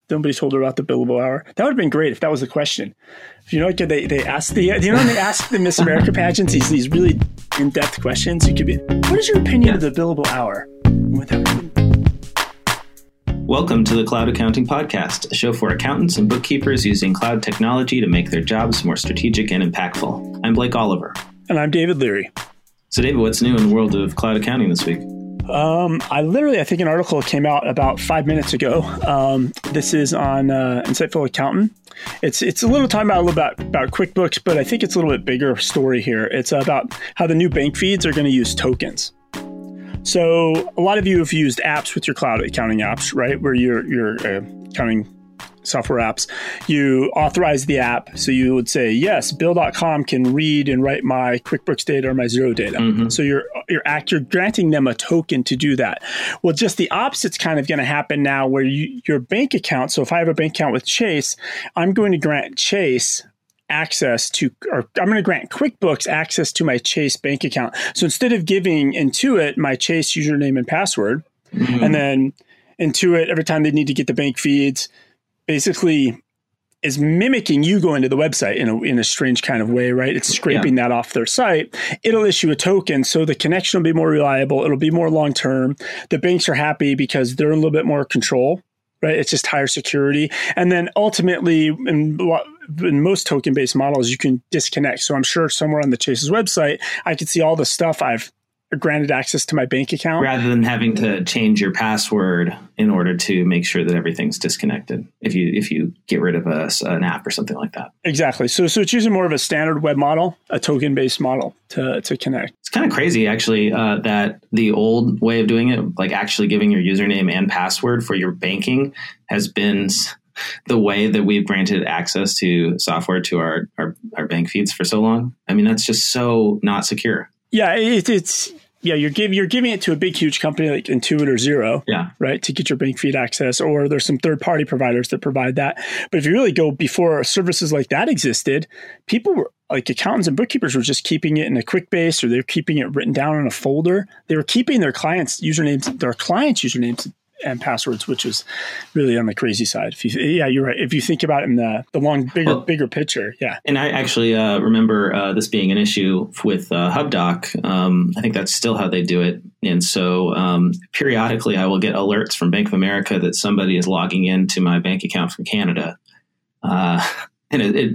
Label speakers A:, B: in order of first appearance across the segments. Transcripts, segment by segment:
A: Nobody told her about the billable hour. That would have been great if that was the question. You know, like they ask when they ask the Miss America pageants these really in-depth questions, you could be, what is your opinion of the billable hour?
B: Welcome to the Cloud Accounting Podcast, a show for accountants and bookkeepers using cloud technology to make their jobs more strategic and impactful. I'm Blake Oliver.
A: And I'm David Leary.
B: So David, what's new in the world of cloud accounting this week?
A: I think an article came out about 5 minutes ago. This is on Insightful Accountant. It's a little time about QuickBooks, but I think it's a little bit bigger story here. It's about how the new bank feeds are going to use tokens. So a lot of you have used apps with your cloud accounting apps, right? Where your accounting software apps, you authorize the app. So you would say, yes, Bill.com can read and write my QuickBooks data or my Xero data. Mm-hmm. So you're granting them a token to do that. Well, just the opposite's kind of going to happen now where your bank account. So if I have a bank account with Chase, I'm going to grant Chase access to, or I'm going to grant QuickBooks access to my Chase bank account. So instead of giving Intuit my Chase username and password, mm-hmm. and then Intuit, every time they need to get the bank feeds, basically is mimicking you going to the website in a strange kind of way, right? It's scraping that off their site. It'll issue a token, so the connection will be more reliable. It'll be more long-term. The banks are happy because they're in a little bit more control, right? It's just higher security. And then ultimately, in most token-based models, you can disconnect. So I'm sure somewhere on the Chase's website, I could see all the stuff I've granted access to my bank account.
B: Rather than having to change your password in order to make sure that everything's disconnected if you get rid of an app or something like that.
A: Exactly. So it's using more of a standard web model, a token-based model to connect.
B: It's kind of crazy, actually, that the old way of doing it, like actually giving your username and password for your banking, has been the way that we've granted access to software to our bank feeds for so long. I mean, that's just so not secure.
A: Yeah, you're giving it to a big, huge company like Intuit or Xero, right, to get your bank feed access, or there's some third-party providers that provide that. But if you really go before services like that existed, people were like accountants and bookkeepers were just keeping it in a QuickBase, or they're keeping it written down in a folder. They were keeping their clients' usernames and passwords, which is really on the crazy side. You're right. If you think about it in the long, bigger picture, yeah.
B: And I actually remember this being an issue with HubDoc. I think that's still how they do it. And so periodically, I will get alerts from Bank of America that somebody is logging into my bank account from Canada, and it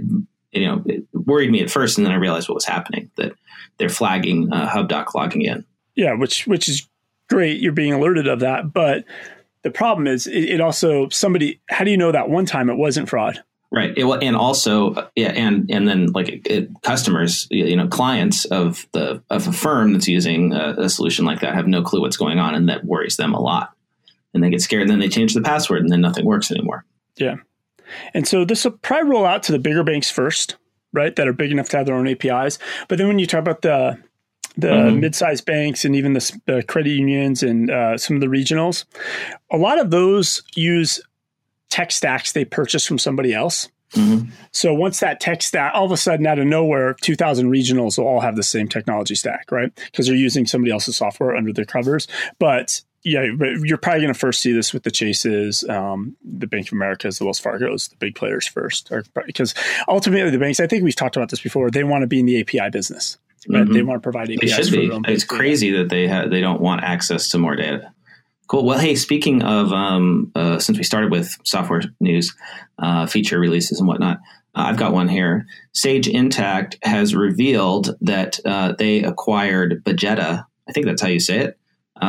B: worried me at first, and then I realized what was happening, that they're flagging HubDoc logging in.
A: Yeah, which is great. You're being alerted of that, but the problem is it also how do you know that one time it wasn't fraud?
B: Right. And also, and then customers, clients of a firm that's using a solution like that have no clue what's going on, and that worries them a lot. And they get scared, and then they change the password, and then nothing works anymore.
A: Yeah. And so this will probably roll out to the bigger banks first, right, that are big enough to have their own APIs. But then when you talk about the mm-hmm. mid-sized banks and even the credit unions and some of the regionals, a lot of those use tech stacks they purchase from somebody else. Mm-hmm. So once that tech stack, all of a sudden out of nowhere, 2,000 regionals will all have the same technology stack, right? Because they're using somebody else's software under their covers. But you're probably going to first see this with the Chases, the Bank of Americas, the Wells Fargos, the big players first. Because ultimately the banks, I think we've talked about this before, they want to be in the API business. Right? Mm-hmm. They want to provide APIs.
B: They should be. It's crazy that they don't want access to more data. Cool. Well, hey, speaking of, since we started with software news, feature releases and whatnot, I've got one here. Sage Intacct has revealed that they acquired Bogetta. I think that's how you say it.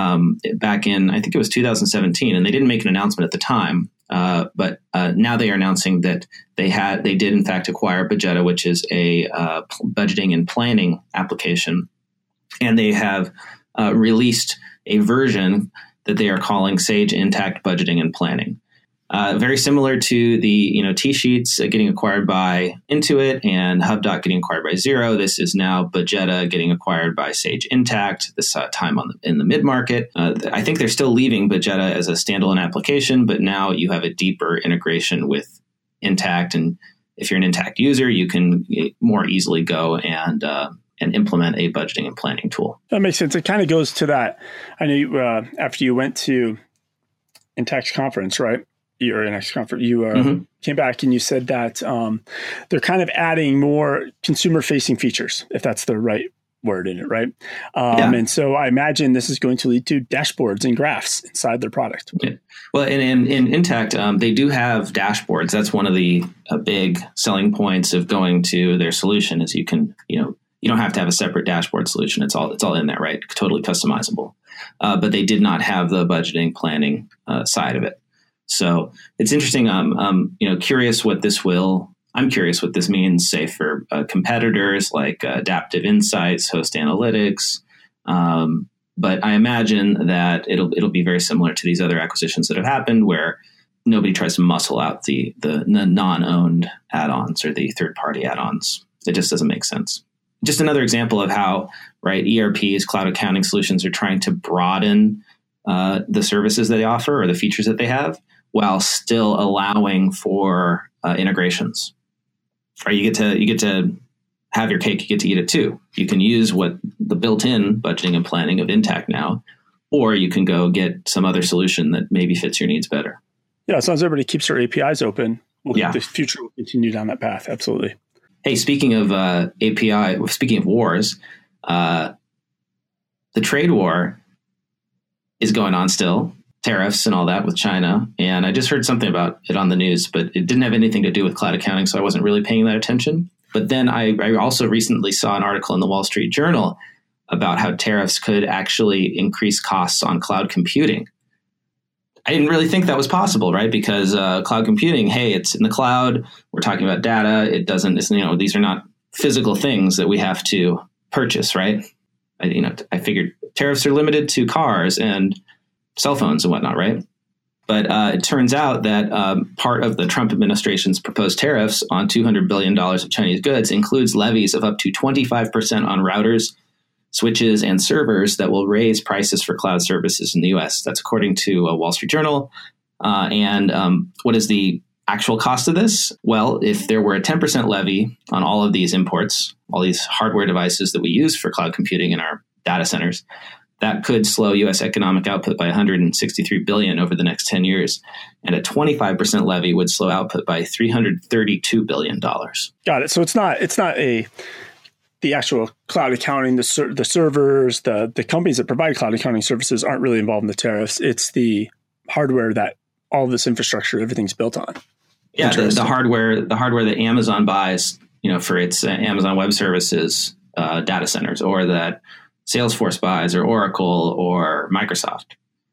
B: Back in, I think it was 2017, and they didn't make an announcement at the time. But now they are announcing that they did in fact acquire Bogetta, which is a budgeting and planning application, and they have released a version that they are calling Sage Intacct Budgeting and Planning. Very similar to the T-Sheets getting acquired by Intuit and HubDoc getting acquired by Xero. This is now Bogetta getting acquired by Sage Intacct, this time in the mid-market. I think they're still leaving Bogetta as a standalone application, but now you have a deeper integration with Intacct. And if you're an Intacct user, you can more easily go and implement a budgeting and planning tool.
A: That makes sense. It kind of goes to that. I know after you went to Intacct's conference, right? your NX conference, you came back and you said that they're kind of adding more consumer-facing features, if that's the right word in it, right? And so I imagine this is going to lead to dashboards and graphs inside their product.
B: Yeah. Well, in Intacct, they do have dashboards. That's one of the big selling points of going to their solution is you don't have to have a separate dashboard solution. It's all in there, right? Totally customizable. But they did not have the budgeting planning side of it. So it's interesting. I'm curious what this means, say, for competitors like Adaptive Insights, Host Analytics. But I imagine that it'll be very similar to these other acquisitions that have happened, where nobody tries to muscle out the non-owned add-ons or the third-party add-ons. It just doesn't make sense. Just another example of how, right, ERPs, cloud accounting solutions are trying to broaden the services they offer or the features that they have, while still allowing for integrations. Right, you get to have your cake, you get to eat it too. You can use what the built-in budgeting and planning of Intacct now, or you can go get some other solution that maybe fits your needs better.
A: Yeah, as long as everybody keeps their APIs open, the future will continue down that path. Absolutely.
B: Hey, speaking of speaking of wars, the trade war is going on still. Tariffs and all that with China. And I just heard something about it on the news, but it didn't have anything to do with cloud accounting, so I wasn't really paying that attention. But then I also recently saw an article in the Wall Street Journal about how tariffs could actually increase costs on cloud computing. I didn't really think that was possible, right? Because cloud computing, hey, it's in the cloud. We're talking about data. These are not physical things that we have to purchase, right? I figured tariffs are limited to cars and cell phones and whatnot, right? But it turns out that part of the Trump administration's proposed tariffs on $200 billion of Chinese goods includes levies of up to 25% on routers, switches, and servers that will raise prices for cloud services in the U.S. That's according to Wall Street Journal. And what is the actual cost of this? Well, if there were a 10% levy on all of these imports, all these hardware devices that we use for cloud computing in our data centers, that could slow U.S. economic output by $163 billion over the next 10 years. And a 25% levy would slow output by $332 billion.
A: Got it. So it's not the actual cloud accounting, the servers, the companies that provide cloud accounting services aren't really involved in the tariffs. It's the hardware that all of this infrastructure, everything's built on.
B: Yeah, the hardware that Amazon buys, for its Amazon Web Services data centers, or that Salesforce buys, or Oracle, or Microsoft.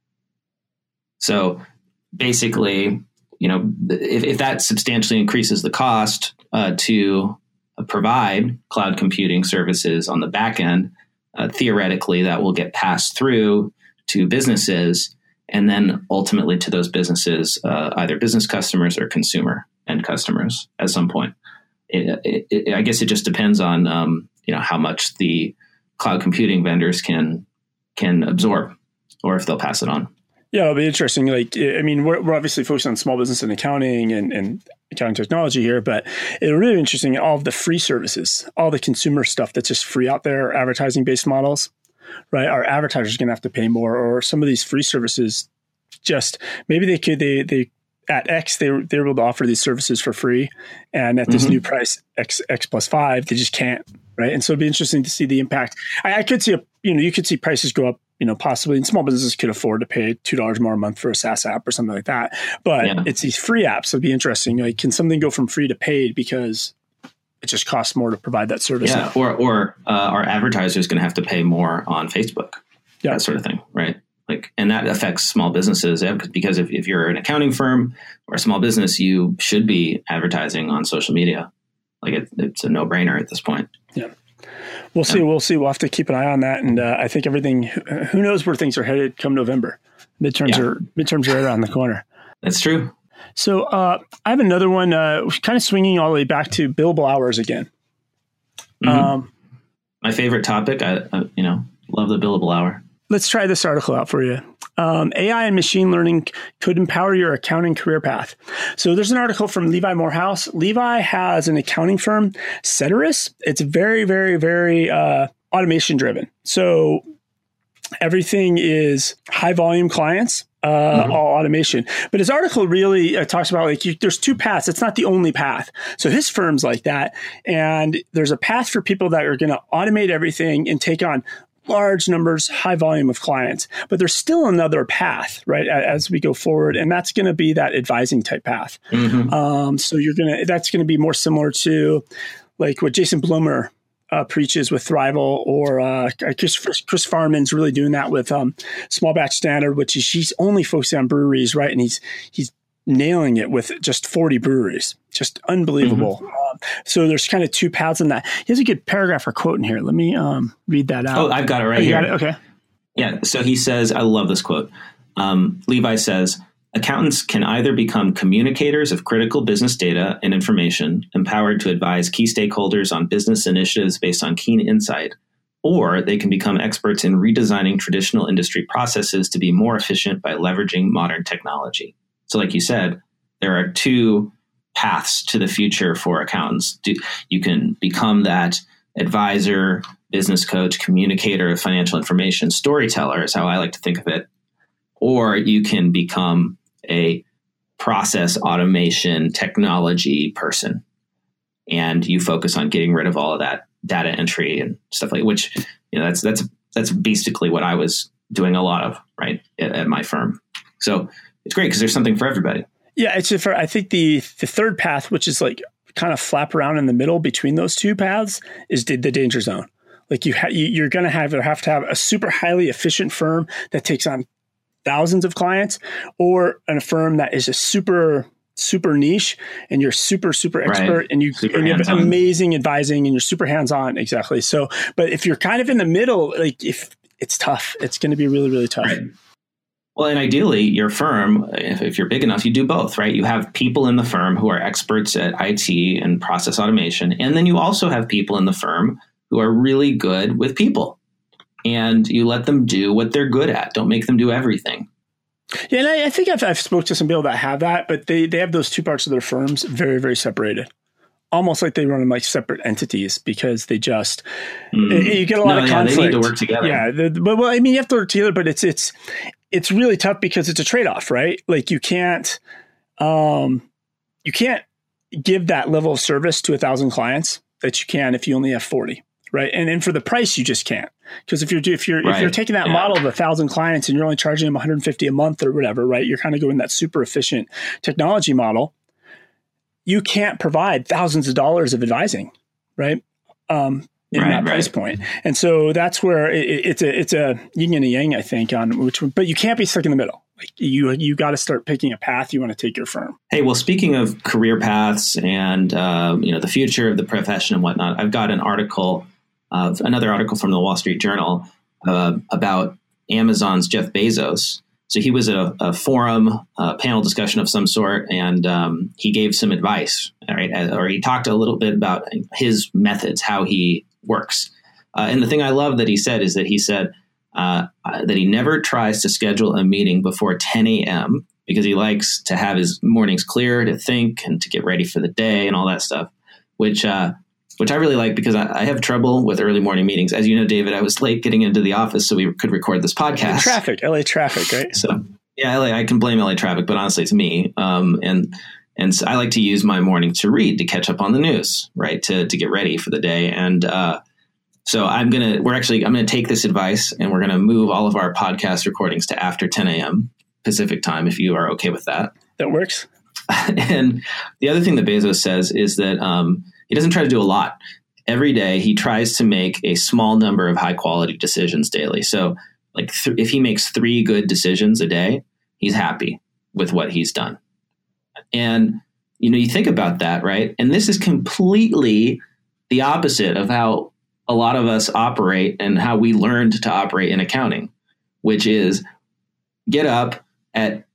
B: So basically, if that substantially increases the cost to provide cloud computing services on the back end, theoretically that will get passed through to businesses, and then ultimately to those businesses, either business customers or consumer end customers at some point. I guess it just depends on how much the cloud computing vendors can absorb, or if they'll pass it on.
A: Yeah, it'll be interesting. We're obviously focused on small business and accounting and accounting technology here, but it'll really be interesting. All of the free services, all the consumer stuff that's just free out there, advertising-based models, right? Our advertisers are going to have to pay more, or some of these free services, just maybe they at X, they were able to offer these services for free, and at this new price, X plus 5, they just can't. Right. And so it'd be interesting to see the impact. I could see you could see prices go up, possibly, and small businesses could afford to pay $2 more a month for a SaaS app or something like that. But it's these free apps. So it'd be interesting. Like, can something go from free to paid because it just costs more to provide that service?
B: Yeah. Now? Or our advertisers going to have to pay more on Facebook, that sort of thing. Right. And that affects small businesses, because if you're an accounting firm or a small business, you should be advertising on social media. It's a no-brainer at this point.
A: Yeah. We'll see. We'll see. We'll have to keep an eye on that. And I think everything, who knows where things are headed come November. Midterms are right around the corner.
B: That's true.
A: So I have another one, kind of swinging all the way back to billable hours again.
B: My favorite topic. I love the billable hour.
A: Let's try this article out for you. AI and machine learning could empower your accounting career path. So there's an article from Levi Morehouse. Levi has an accounting firm, Ceteris. It's very, very, very automation driven. So everything is high volume clients. all automation. But his article really talks about there's two paths. It's not the only path. So his firm's like that. And there's a path for people that are going to automate everything and take on large numbers, high volume of clients. But there's still another path, right, as we go forward. And that's going to be that advising type path. So that's going to be more similar to like what Jason Blumer preaches with Thrival, or Chris Farman's really doing that with Small Batch Standard, which is he's only focusing on breweries, right? And he's nailing it with just 40 breweries, just unbelievable. So there's kind of two paths in that. He has a good paragraph or quote in here. Let me read that out.
B: Oh, I've got it right here.
A: Got it? Okay.
B: Yeah. So he says, I love this quote. Levi says, accountants can either become communicators of critical business data and information, empowered to advise key stakeholders on business initiatives based on keen insight, or they can become experts in redesigning traditional industry processes to be more efficient by leveraging modern technology. So like you said, there are two paths to the future for accountants. You can become that advisor, business coach, communicator of financial information, storyteller is how I like to think of it, or you can become a process automation technology person, and you focus on getting rid of all of that data entry and stuff like, which, that's basically what I was doing a lot of, right, at my firm. So it's great because there's something for everybody. Yeah,
A: I think the third path, which is like kind of flap around in the middle between those two paths, is the danger zone. Like you're going to have to have a super highly efficient firm that takes on thousands of clients, or a firm that is a super niche and you're super expert, right, and you have amazing advising and you're super hands-on. Exactly. So, but if you're kind of in the middle, like if it's tough, it's going to be really, really tough.
B: Right. Well, and ideally your firm, if you're big enough, you do both, right? You have people in the firm who are experts at IT and process automation. And then you also have people in the firm who are really good with people. And you let them do what they're good at. Don't make them do everything.
A: Yeah, and I think I've spoke to some people that have that, but they have those two parts of their firms very, very separated. Almost like they run them like separate entities, because they just you get a lot of conflict.
B: They need to work together.
A: Yeah, you have to work together, but it's really tough because it's a trade-off, right? Like you can't give that level of service to 1,000 clients that you can if you only have 40. Right. And for the price, you just can't. Because if you're taking that model of 1,000 clients and you're only charging them $150 a month or whatever, right, you're kind of going that super efficient technology model. You can't provide thousands of dollars of advising, right? In that price point. And so that's where it's a yin and a yang, I think, on which, but you can't be stuck in the middle. Like you got to start picking a path you want to take your firm.
B: Hey, well, speaking of career paths and the future of the profession and whatnot, I've got another article from the Wall Street Journal about Amazon's Jeff Bezos. So he was at a forum, panel discussion of some sort, and he gave some advice, right? Or he talked a little bit about his methods, how he works. And the thing I love that he said is that he said that he never tries to schedule a meeting before 10 a.m. because he likes to have his mornings clear to think and to get ready for the day and all that stuff, which I really like, because I have trouble with early morning meetings. As you know, David, I was late getting into the office so we could record this podcast.
A: LA traffic, right?
B: So yeah, I can blame LA traffic, but honestly, it's me. And so I like to use my morning to read, to catch up on the news, right? To get ready for the day. And so I'm going to take this advice, and we're going to move all of our podcast recordings to after 10 a.m. Pacific time, if you are okay with that.
A: That works.
B: And the other thing that Bezos says is that he doesn't try to do a lot. Every day, he tries to make a small number of high quality decisions daily. So like if he makes 3 good decisions a day, he's happy with what he's done. And, you think about that, right? And this is completely the opposite of how a lot of us operate and how we learned to operate in accounting, which is get up at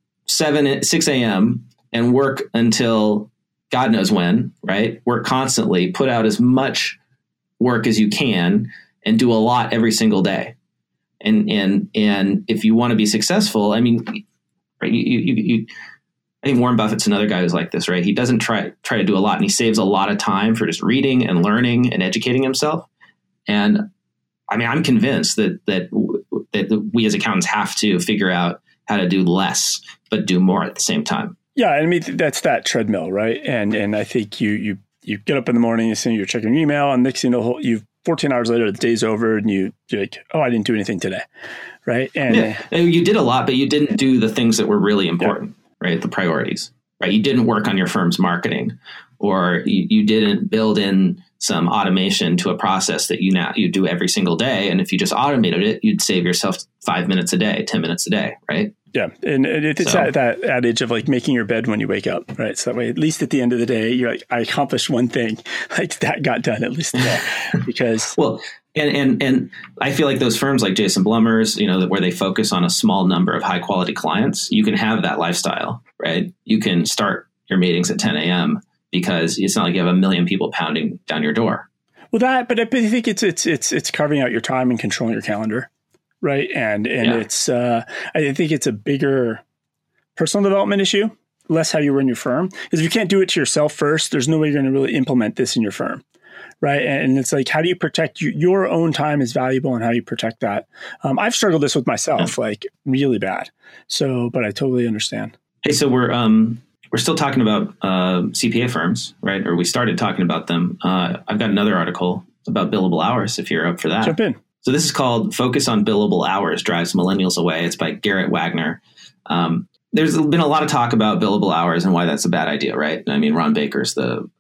B: 6 a.m. and work until God knows when, right? Work constantly, put out as much work as you can, and do a lot every single day. And if you want to be successful, I mean, right, I think Warren Buffett's another guy who's like this, right? He doesn't try to do a lot, and he saves a lot of time for just reading and learning and educating himself. And I mean, I'm convinced that we as accountants have to figure out how to do less, but do more at the same time.
A: Yeah. I mean, that's that treadmill, right? And I think you get up in the morning, you're checking your email, and next thing you 14 hours later, the day's over, and you're like, oh, I didn't do anything today. Right. And
B: you did a lot, but you didn't do the things that were really important, right? The priorities, right? You didn't work on your firm's marketing, or you didn't build in some automation to a process that you do every single day. And if you just automated it, you'd save yourself 5 minutes a day, 10 minutes a day, right?
A: Yeah. And it's that adage of like making your bed when you wake up, right? So that way, at least at the end of the day, you're like, I accomplished one thing, like that got done at least today. Because
B: well, and I feel like those firms like Jason Blummer's, where they focus on a small number of high quality clients, you can have that lifestyle, right? You can start your meetings at 10 a.m. because it's not like you have a million people pounding down your door.
A: Well, but I think it's carving out your time and controlling your calendar, right? And it's I think it's a bigger personal development issue, less how you run your firm. Because if you can't do it to yourself first, there's no way you're going to really implement this in your firm, right? And it's like, how do you protect your own time is valuable, and how you protect that? I've struggled this with myself, like really bad. So, but I totally understand.
B: Hey, so we're still talking about CPA firms, right? Or we started talking about them. I've got another article about billable hours, if you're up for that.
A: Jump in.
B: So this is called Focus on Billable Hours Drives Millennials Away. It's by Garrett Wagner. There's been a lot of talk about billable hours and why that's a bad idea, right? I mean, Ron Baker's the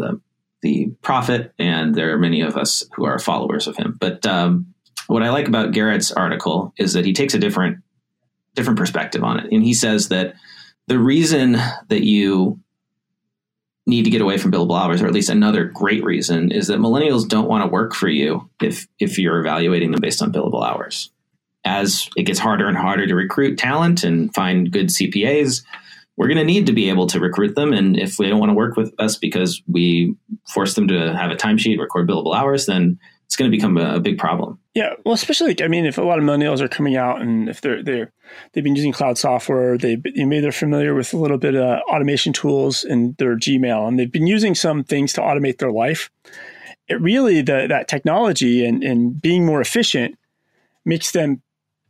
B: prophet, and there are many of us who are followers of him. But what I like about Garrett's article is that he takes a different perspective on it. And he says that the reason that you need to get away from billable hours, or at least another great reason, is that millennials don't want to work for you if you're evaluating them based on billable hours. As it gets harder and harder to recruit talent and find good CPAs, we're going to need to be able to recruit them. And if they don't want to work with us because we force them to have a timesheet, record billable hours, then it's going to become a big problem.
A: Yeah, well, especially if a lot of millennials are coming out, and if they've been using cloud software, maybe they're familiar with a little bit of automation tools in their Gmail, and they've been using some things to automate their life. It really that technology and being more efficient makes them.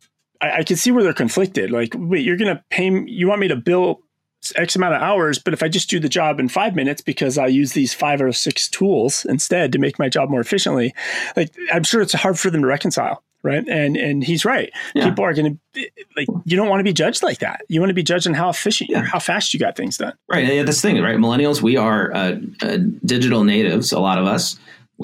A: I can see where they're conflicted. Like, wait, you're going to pay me, you want me to bill X amount of hours, but if I just do the job in 5 minutes because I use these 5 or 6 tools instead to make my job more efficiently, like, I'm sure it's hard for them to reconcile, right? And he's right. Yeah. People are going to like, you don't want to be judged like that. You want to be judged on how efficient or how fast you got things done.
B: Right. Yeah, that's the thing, right? Millennials, we are digital natives. A lot of us.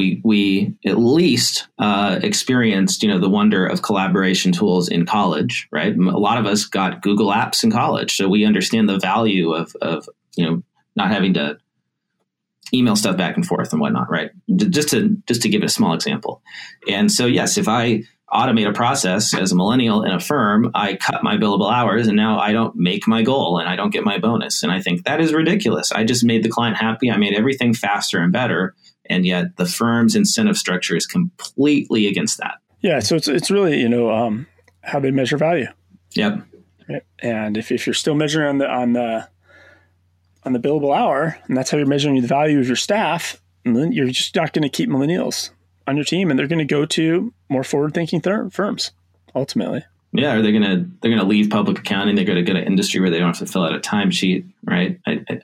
B: We at least experienced, the wonder of collaboration tools in college, right? A lot of us got Google Apps in college, so we understand the value of not having to email stuff back and forth and whatnot, right? Just to give it a small example. And so, yes, if I automate a process as a millennial in a firm, I cut my billable hours, and now I don't make my goal and I don't get my bonus. And I think that is ridiculous. I just made the client happy. I made everything faster and better. And yet the firm's incentive structure is completely against that.
A: Yeah. So it's really, how they measure value.
B: Yep.
A: Right? And if you're still measuring on the billable hour, and that's how you're measuring the value of your staff, then you're just not going to keep millennials on your team, and they're going to go to more forward-thinking firms ultimately. Yeah.
B: Or they're going to leave public accounting. They're going to get an industry where they don't have to fill out a timesheet. Right.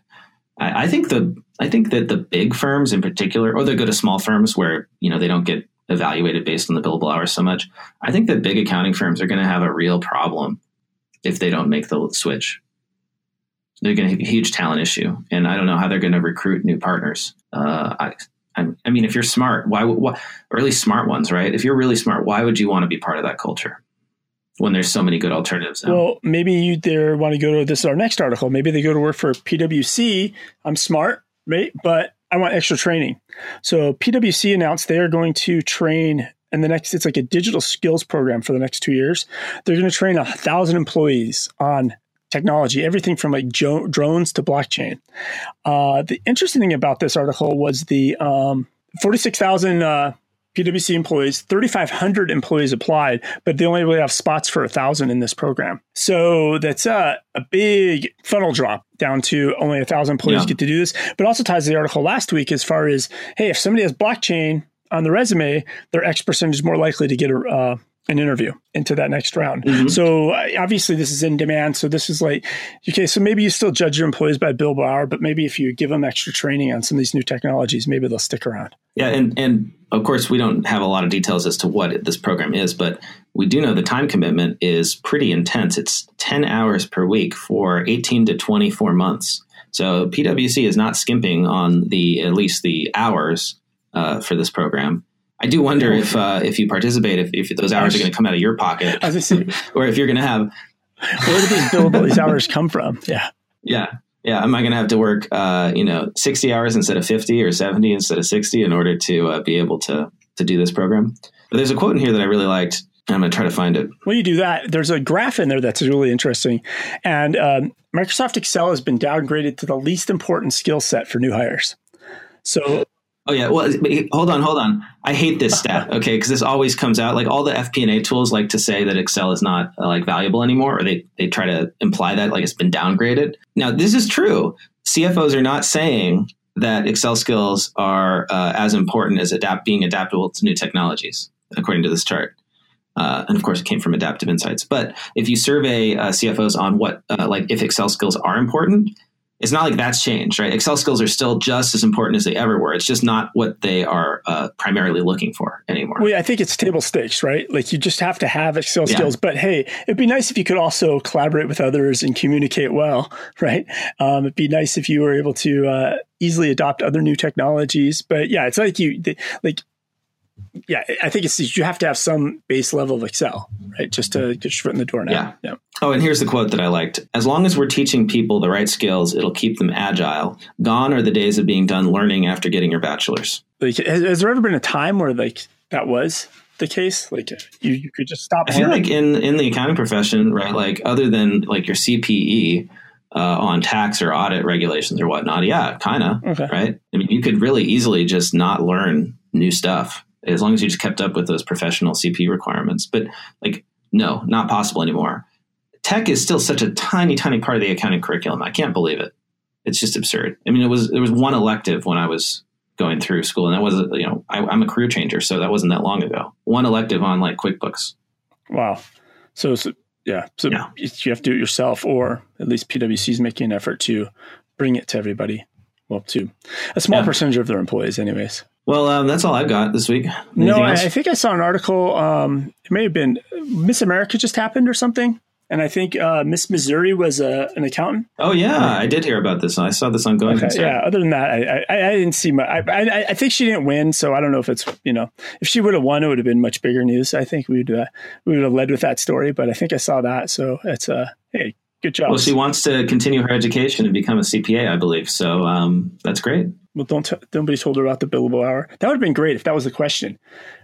B: I think that the big firms in particular, or they go to small firms where, they don't get evaluated based on the billable hours so much. I think that big accounting firms are going to have a real problem if they don't make the switch. They're going to have a huge talent issue, and I don't know how they're going to recruit new partners. I mean, if you're smart, why, or at least smart ones, right? If you're really smart, why would you want to be part of that culture when there's so many good alternatives now?
A: Well, maybe you there want to go to, this is our next article. Maybe they go to work for PwC. I'm smart, right? But I want extra training. So PwC announced they are going to train it's like a digital skills program for the next 2 years. They're going to train 1,000 employees on technology, everything from like drones to blockchain. The interesting thing about this article was the 46,000 PwC employees, 3,500 employees applied, but they only really have spots for 1,000 in this program. So that's a big funnel drop down to only 1,000 employees get to do this. But also ties to the article last week as far as, hey, if somebody has blockchain on the resume, they're X percentage more likely to get an interview into that next round. So obviously this is in demand. So this is like, okay, so maybe you still judge your employees by billable hour, but maybe if you give them extra training on some of these new technologies, maybe they'll stick around.
B: Yeah. And of course, we don't have a lot of details as to what this program is, but we do know the time commitment is pretty intense. It's 10 hours per week for 18 to 24 months. So PwC is not skimping on at least the hours for this program. I do wonder if you participate, if those hours are going to come out of your pocket, or if you're going to have.
A: Where do these hours come from? Yeah.
B: Am I going to have to work, 60 hours instead of 50 or 70 instead of 60 in order to be able to do this program? But there's a quote in here that I really liked. I'm going to try to find it.
A: When you do that, there's a graph in there that's really interesting. And Microsoft Excel has been downgraded to the least important skill set for new hires. So.
B: Oh, yeah. Well, hold on. I hate this stat, okay, because this always comes out. Like all the FP&A tools like to say that Excel is not valuable anymore, or they try to imply that like it's been downgraded. Now, this is true. CFOs are not saying that Excel skills are as important as being adaptable to new technologies, according to this chart. And of course, it came from Adaptive Insights. But if you survey CFOs on what, if Excel skills are important, it's not like that's changed, right? Excel skills are still just as important as they ever were. It's just not what they are primarily looking for anymore.
A: Well, I think it's table stakes, right? Like you just have to have Excel skills. But hey, it'd be nice if you could also collaborate with others and communicate well, right? It'd be nice if you were able to easily adopt other new technologies. But yeah, it's like I think you have to have some base level of Excel, right? Just to get your foot in the door now.
B: Yeah. Oh, and here's the quote that I liked. As long as we're teaching people the right skills, it'll keep them agile. Gone are the days of being done learning after getting your bachelor's.
A: Like, has there ever been a time where that was the case? Like you could just stop.
B: I feel like in the accounting profession, right? Like other than like your CPE on tax or audit regulations or whatnot. Yeah, kind of. Okay. Right. I mean, you could really easily just not learn new stuff, as long as you just kept up with those professional CP requirements. But no, not possible anymore. Tech is still such a tiny, tiny part of the accounting curriculum. I can't believe it. It's just absurd. I mean, there was one elective when I was going through school, and that was, I'm a career changer, so that wasn't that long ago. One elective on QuickBooks.
A: Wow. So you have to do it yourself, or at least PwC is making an effort to bring it to everybody. Well, to a small percentage of their employees anyways.
B: Well, that's all I've got this week. Anything else?
A: I think I saw an article. It may have been Miss America just happened or something. And I think Miss Missouri was an accountant.
B: Oh, yeah. I did hear about this. I saw this on Going Concern.
A: Yeah. Other than that, I didn't see much. I think she didn't win. So I don't know if it's, if she would have won, it would have been much bigger news. I think we would have led with that story. But I think I saw that. So it's hey, good job.
B: Well, she wants to continue her education and become a CPA, I believe. So that's great.
A: Well, nobody told her about the billable hour. That would have been great if that was the question.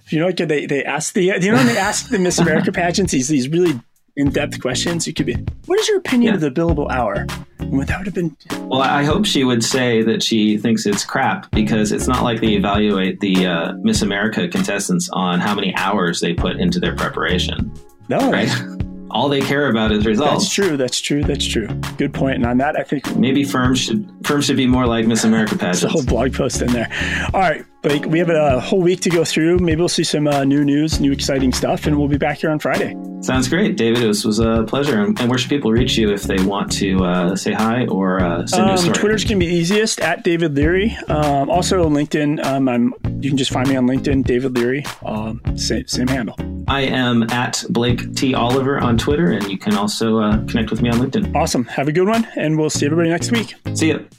A: They asked they ask the Miss America pageants these really in-depth questions. You could be, what is your opinion of the billable hour? And that would have been.
B: Well, I hope she would say that she thinks it's crap, because it's not like they evaluate the Miss America contestants on how many hours they put into their preparation.
A: No,
B: right? All they care about is results.
A: That's true. Good point. And on that, I think
B: maybe firms should be more like Miss America pageants.
A: There's a whole blog post in there. All right, Blake, we have a whole week to go through. Maybe we'll see some new news, new exciting stuff, and we'll be back here on Friday.
B: Sounds great, David. It was a pleasure. And where should people reach you if they want to say hi or send you a story?
A: Twitter's going to be easiest, at David Leary. Also on LinkedIn, you can just find me on LinkedIn, David Leary. Same handle.
B: I am at Blake T. Oliver on Twitter, and you can also connect with me on LinkedIn.
A: Awesome. Have a good one, and we'll see everybody next week.
B: See ya.